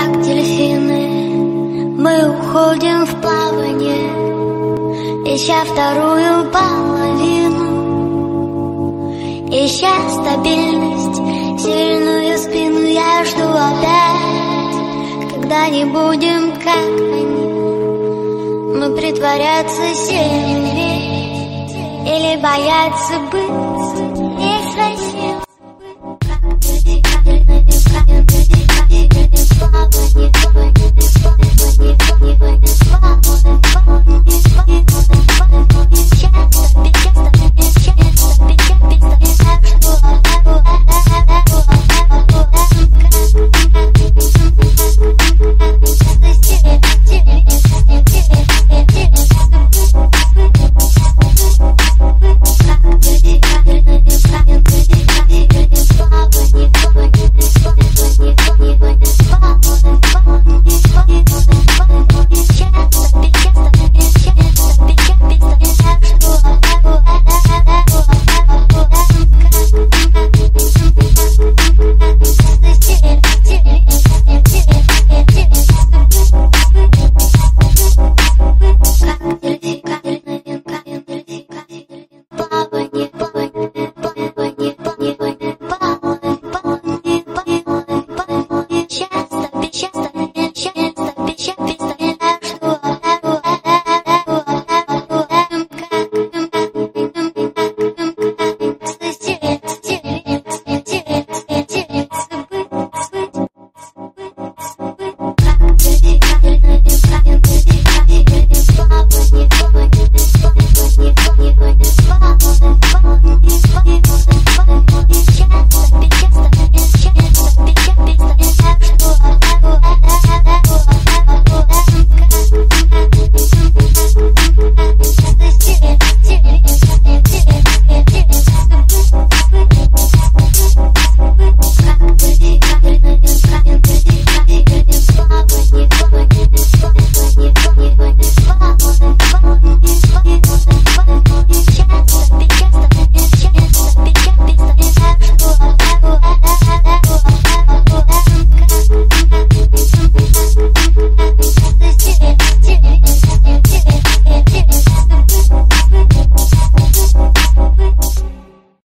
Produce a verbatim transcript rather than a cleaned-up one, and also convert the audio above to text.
как дельфины, мы уходим в плавание, ища вторую половину, ища стабильность, сильную спину. Я жду опять, когда не будем как они, мы притворяться сильнее или бояться быть